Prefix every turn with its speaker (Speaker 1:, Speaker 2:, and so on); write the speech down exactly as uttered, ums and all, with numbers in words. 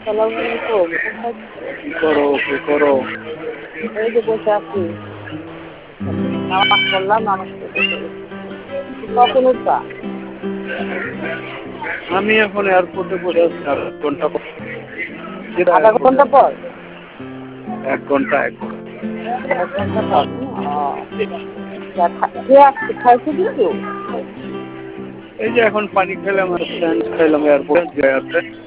Speaker 1: আসসালামু আলাইকুম। কোথায়
Speaker 2: কি করো কি করো?
Speaker 1: এই যে বসে আছি। নামাজ পড়লাম, নামাজ পড়ে বসে গেছি। কখন উঠবা?
Speaker 2: আমি এখন এয়ারপোর্টে বসে আছি আর এক ঘন্টা পর। সেটা
Speaker 1: আধা
Speaker 2: এয়ারপোর্টে
Speaker 1: ঘন্টা পর?
Speaker 2: এক ঘন্টা এক ঘন্টা
Speaker 1: এক ঘন্টা পর। ও, তা খা- কে আসছে? খাইছে কিছু?
Speaker 2: এই যে এখন পানি খেলাম আর স্যান্ড খাইলাম এয়ারপোর্টে।